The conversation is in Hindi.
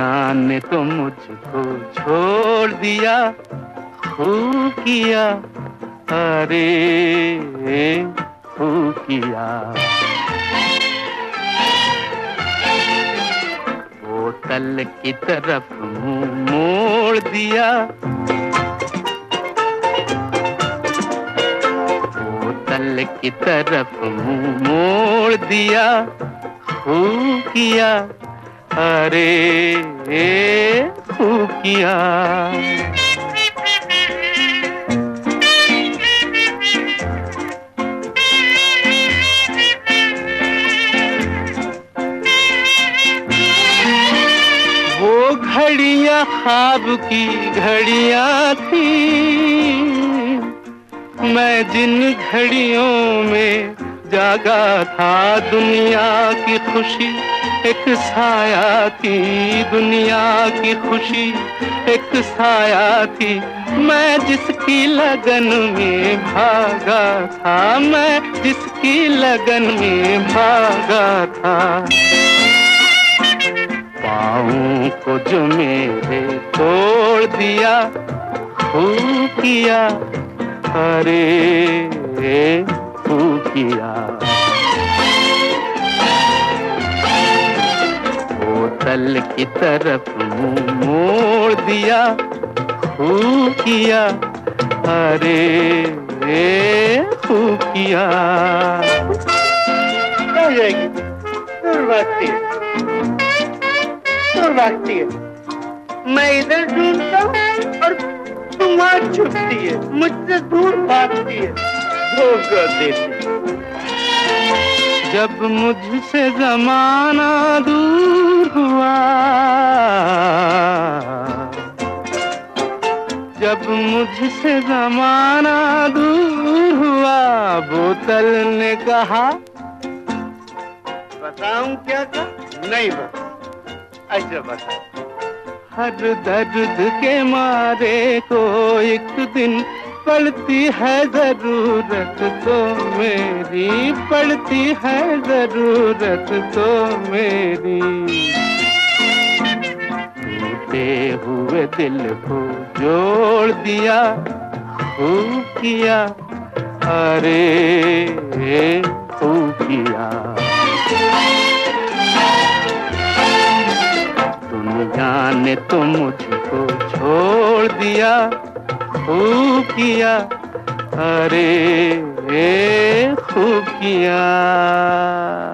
दुनिया ने तो मुझको छोड़ दिया, खूब किया, अरे खूब किया। बोतल की तरफ मुंह मोड़ दिया, बोतल की तरफ मुंह मोड़ दिया, खूब किया, अरे खूब किया। वो घड़ियां ख्वाब की घड़ियां थी, मैं जिन घड़ियों में जागा था। दुनिया की खुशी एक साया थी, दुनिया की खुशी एक साया थी। मैं जिसकी लगन में भागा था, मैं जिसकी लगन में भागा था। पाँव को जो मेरे तोड़ दिया, खूब किया, अरे खूब किया। बोतल की तरफ मुंह मोड़ दिया, खूब किया, अरे खूब किया। क्या जाएगी? दूर भागती है, दूर भागती है। मैं इधर ढूंढता हूँ और तुम वहाँ छुपती है, मुझसे दूर भागती है, धोखा देती है। जब मुझसे ज़माना दूर हुआ, जब मुझसे ज़माना दूर हुआ, बोतल ने कहा, बताऊं क्या था? नहीं बता, ऐसे बता। हर दर्द के मारे को एक दिन पड़ती है जरूरत तो मेरी, पड़ती है जरूरत तो मेरी। टूटे हुए दिल को जोड़ दिया, खूब किया, अरे खूब किया। दुनिया ने तो मुझको छोड़ दिया, खूब किया, अरे खूब किया।